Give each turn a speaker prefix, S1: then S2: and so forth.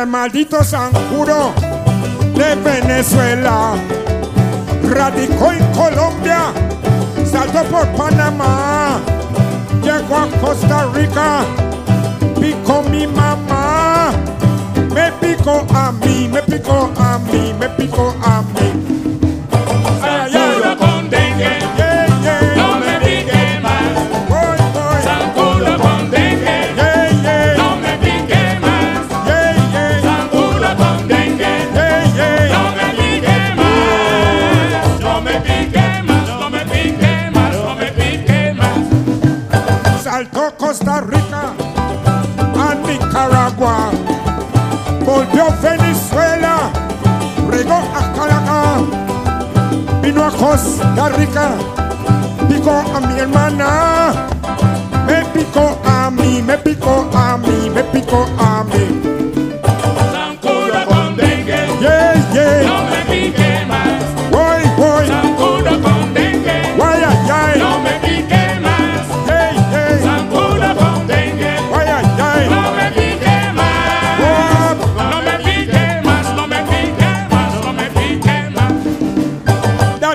S1: el maldito zancudo de Venezuela. Radicó en Colombia, saltó por Panamá, llegó a Costa Rica, picó mi mamá. Me picó a mí, me picó a mí, me picó a mí.
S2: Zancudo con dengue, no me pique más. Zancudo con dengue, no me pique más. Zancudo con dengue, no me pique más. No me pique más, no me pique más, no me pique más.
S1: Saltó Costa Rica a Nicaragua, volvió a Venezuela, regó a Caracas, vino a Costa Rica, picó a mi hermana, me picó a mí, me picó a mí, me picó a mí.